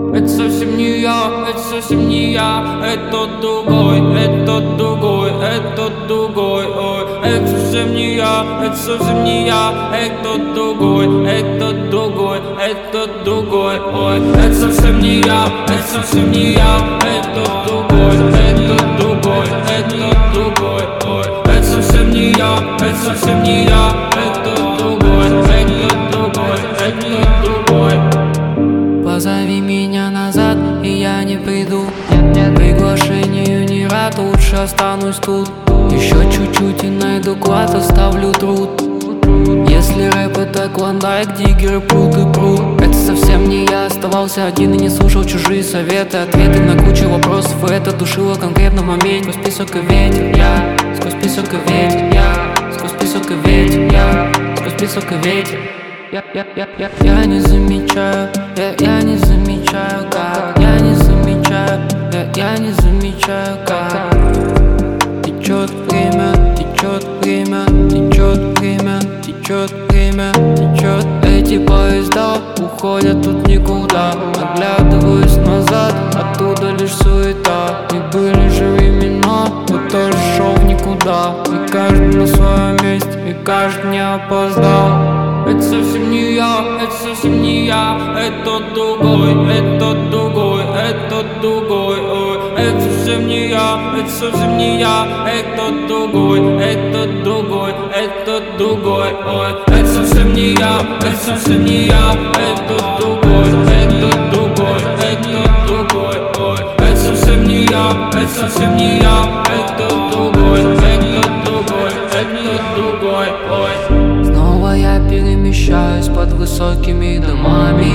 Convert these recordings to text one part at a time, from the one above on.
Это совсем не я, это совсем не я, это другой, это другой, это другой, ой. Это совсем не я, это совсем не я, это другой, это другой, это другой, ой. Это совсем не я, это совсем не я, это другой, это другой, это другой, ой. Это совсем не я, это совсем не я, это другой, это другой, это другой. Позови меня назад, и я не приду. Приглашению не рад, лучше останусь тут. Еще чуть-чуть и найду клад, оставлю труд. Если рэп это клондайк, диггеры прут и прут. Это совсем не я, оставался один и не слушал чужие советы. Ответы на кучу вопросов, и это душило конкретно в моменте. Сквозь песок и ветер я, сквозь песок и ветер я, сквозь песок и ветер я, сквозь песок и ветер. Я не замечаю, я не замечаю, как я не замечаю, я не замечаю, как течет время, течет время, течет время, течет время, течет. Эти поезда уходят тут никуда. Оглядываюсь назад, оттуда лишь суета. И были же времена, но тоже шел в никуда. И каждый на своем месте, и каждый не опоздал. Это совсем не я, это совсем не я, это другой, это другой, это другой, ой. Это совсем не я, это совсем не я, это другой, это другой, это другой, ой. Это совсем не я, это совсем не я, это другой, это другой, это другой, ой. Это совсем не я, это совсем не я, это другой, это другой, это другой, ой. Снова я перемещаюсь под высокими домами,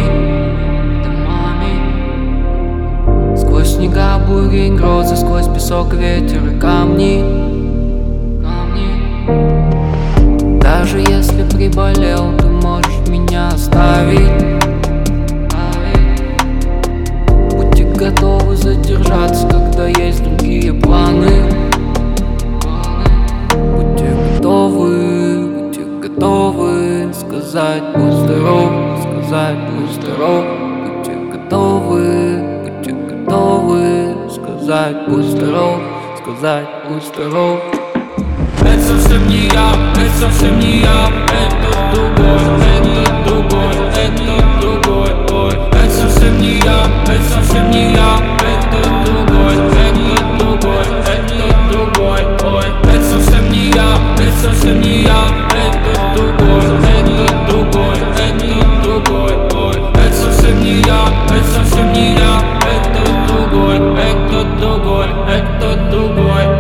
сквозь снега, бури и грозы, сквозь песок, ветер и камни. Даже если приболел, ты можешь меня оставить. Будьте готовы задержаться, когда есть другие планы. Будьте готовы сказать будь здоров, сказать будь здоров. Будьте готовы сказать будь здоров, сказать будь здоров. Это совсем не я, это совсем не я, это другой, это другой, это другой, ой. Это совсем не я, это совсем не я, это другой, это другой, это другой, ой. Это совсем не я, это совсем не я, это другой, это другой, это другой, ой. Это совсем не я, это совсем не я, это другой, это другой, это другой.